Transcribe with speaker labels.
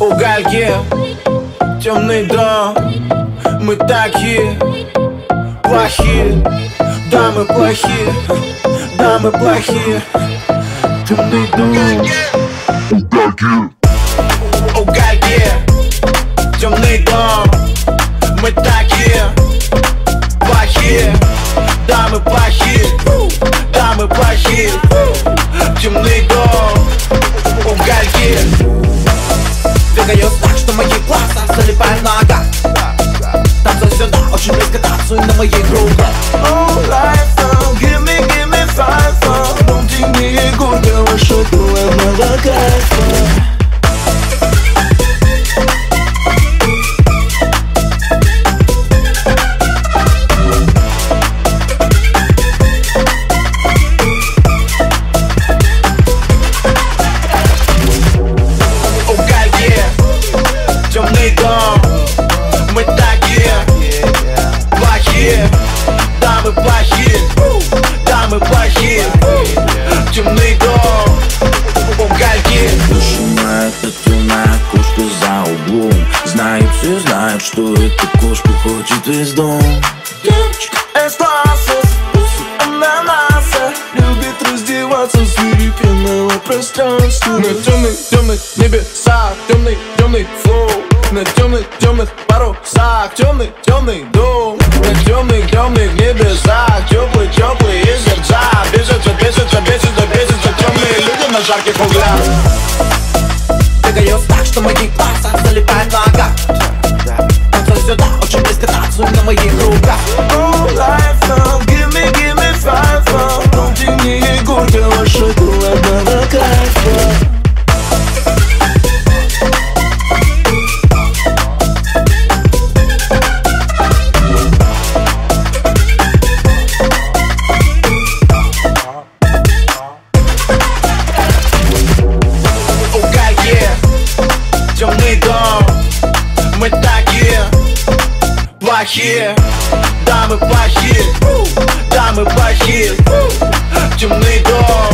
Speaker 1: Угольки, темный дом. Мы такие плохие, да мы плохие, да мы плохие. Темный дом. Угольки, темный дом. Мы такие плохие, да мы плохие, да мы плохие. Темный дом. Угольки. Двигаюсь так, что мои глаза залипают нога. Танцуй сюда, очень близко танцуй на моих руках.
Speaker 2: Oh, life now, give me five now. Помни мне горького шоколадного кайфа.
Speaker 1: Темный дом. Мы такие плохие, да мы плохие, да мы плохие. Темный дом. Угольки.
Speaker 2: Нажимает татуная кошка за углом. Знают все, знают, что эта кошка хочет весь дом. Девочка из класса, вкусы ананаса, любит раздеваться в сфере пенного пространства.
Speaker 1: На темных небесах, темный флоу. На темных парусах, темный дом. На темных небесах, теплые сердца. Бесятся темные люди на жарких углях. Двигаюсь так, что мои глаза залипают нога. Танцуй сюда, очень близко танцуй на моих руках.
Speaker 2: Oh, life now, give me five now. Помни мне горького шоколадного кайфа.
Speaker 1: Темный дом. Мы такие плохие, да мы плохие, да мы плохие. Темный дом.